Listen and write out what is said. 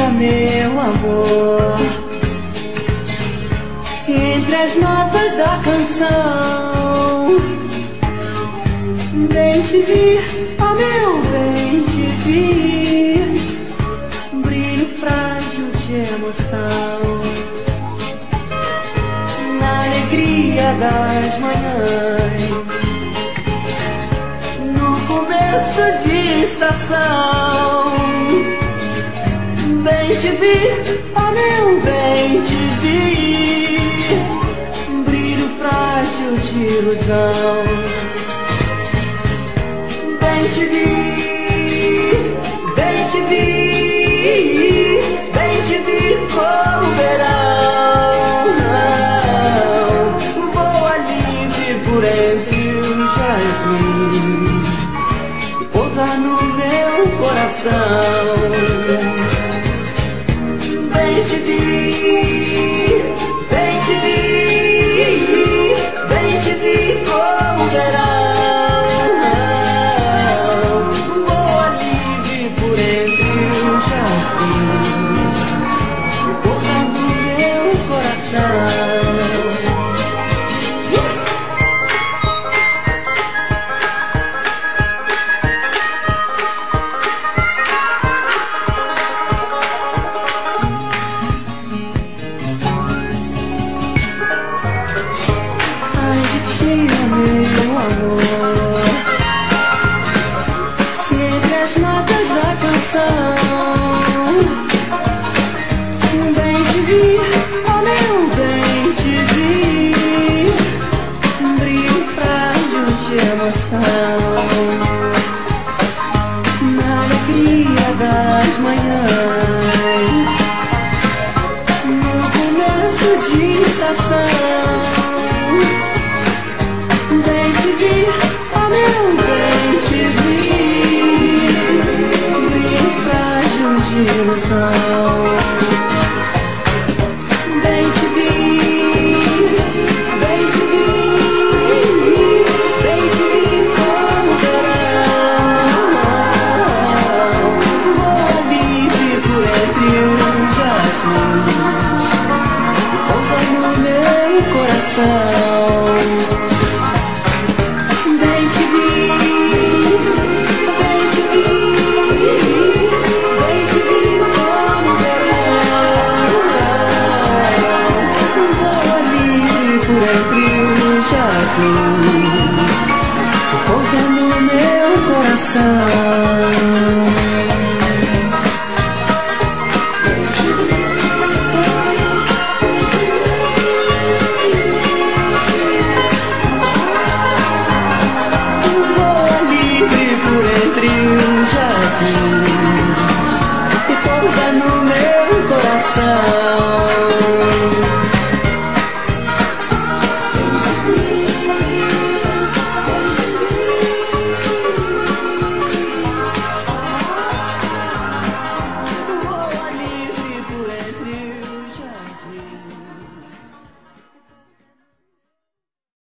meu amor. Se entre as notas da canção bem te vi, ó meu bem te vi, brilho frágil de emoção, na alegria das manhãs, no começo de estação. Bem te vi, ó meu bem te vi, brilho frágil de ilusão. Bem te vi, bem te vi, bem te vi como o verão. Voa livre por entre os jasmins e pousa no meu coração. Bem te vi, bem te vi, bem te vi como o verão. Voa livre por entre os jasmins e pousa no meu coração. Meu amor, se entre as notas da canção bem te vi, ó meu bem te vi, brilho frágil de emoção, na alegria das manhãs, no começo de estação. Bem te vi, ó meu bem te vi, brilho frágil de ilusão. Bem te vi, bem te vi, bem te vi como o verão. Voa livre por entre os jasmins e pousa no meu coração. Pousa no meu coração. Voa livre por entre os jasmins e pousa no meu coração.